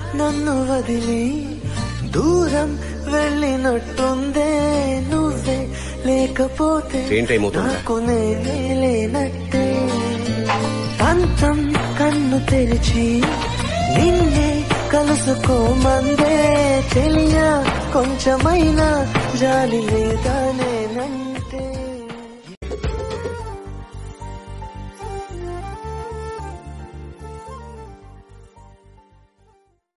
నన్ను వదిలి దూరం వెళ్ళినట్టుందే, నువ్వే లేకపోతే నాకు నేనే లేనట్టే. పంతం కన్ను తెరిచి నిన్నే కలుసుకోమందే, తెలియ కొంచెమైనా జాలి లేదా నేనంటే.